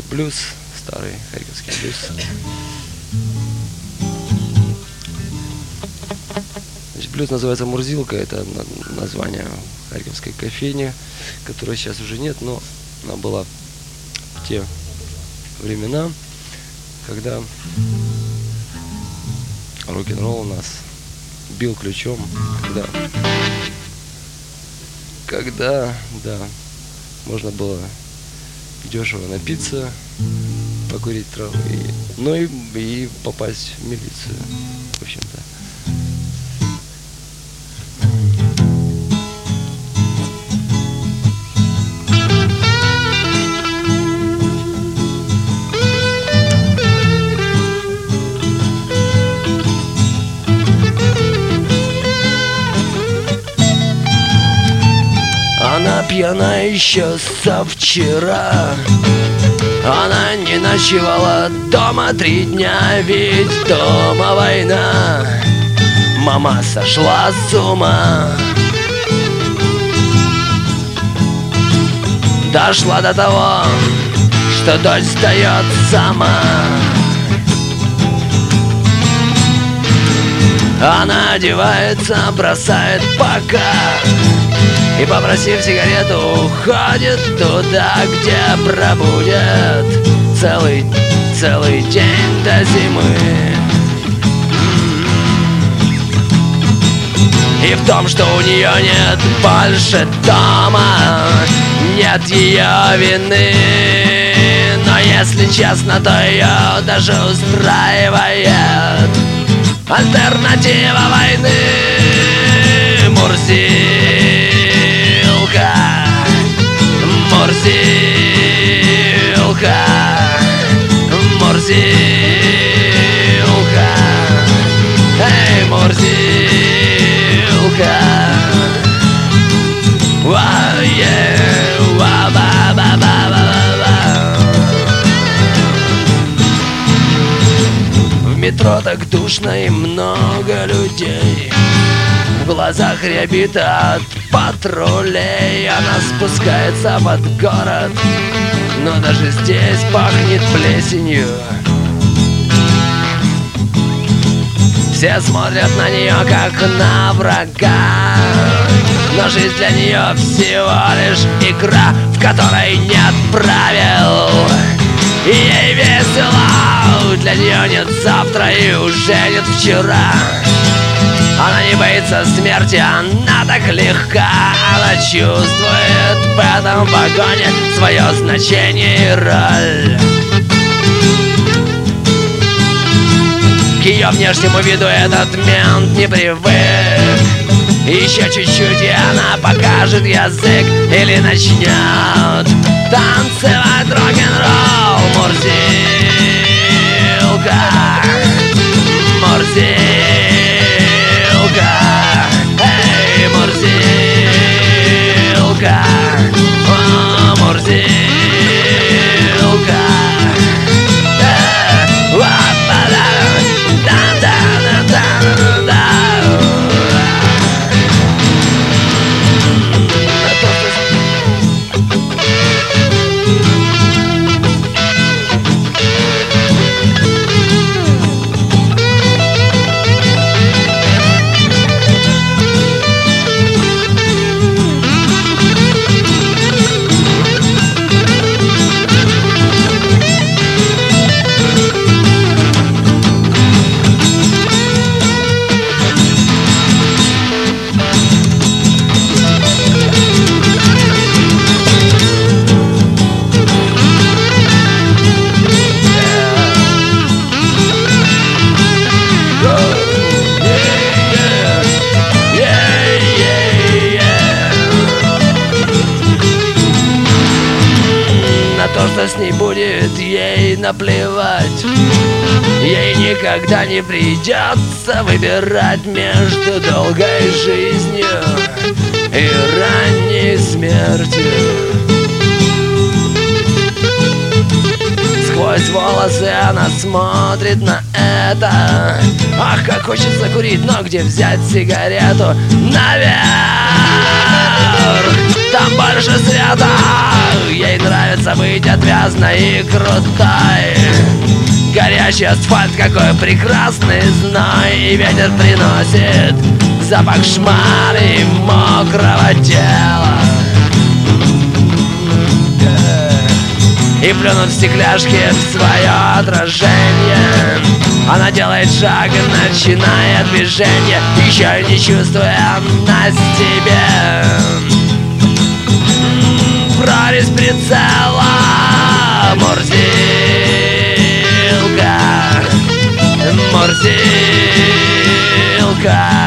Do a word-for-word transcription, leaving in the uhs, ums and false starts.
вот блюз, старый харьковский блюз. Значит, блюз называется «Мурзилка», это название харьковской кофейни, которой сейчас уже нет, но она была в те времена, когда рок-н-ролл у нас бил ключом, когда, когда, да, можно было дешево напиться, покурить травы, и, ну и, и попасть в милицию, в общем-то. Она пьяна еще со вчера. Она не ночевала дома три дня, ведь дома война. Мама сошла с ума. Дошла до того, что дочь сдает сама. Она одевается, бросает пока и, попросив сигарету, уходит туда, где пробудет целый, целый день до зимы. И в том, что у нее нет больше дома, нет ее вины. Но если честно, то ее даже устраивает альтернатива войны. Мурзилка, Мурзилка, Мурзилка, эй, Мурзилка. Wow, yeah, wow, ba, ba, ba, ba, ba. В метро так душно и много людей. В глазах рябит от патрулей. Она спускается под город, но даже здесь пахнет плесенью. Все смотрят на нее, как на врага, но жизнь для нее всего лишь игра, в которой нет правил. И ей весело, для нее нет завтра и уже нет вчера. Она не боится смерти, она так легка. Она чувствует в этом вагоне свое значение и роль. К ее внешнему виду этот мент не привык. Еще чуть-чуть, и она покажет язык или начнет танцевать рок-н-ролл. Мурзилка, Мурзилка, эй, Мурзилка, о, Мурзилка. Что с ней будет, ей наплевать. Ей никогда не придется выбирать между долгой жизнью и ранней смертью. Сквозь сквозь волосы она смотрит на это. Ах, как хочется курить, но где взять сигарету? Наверх, там больше света. Ей нравится быть отвязной и крутой. Горячий асфальт, какой прекрасный зной. И ветер приносит запах шмали и мокрого тела. И плюнув в стекляшки в свое отражение, она делает шаг и начинает движение, еще не чувствуя на себе прорезь прицела. Мурзилка, Мурзилка.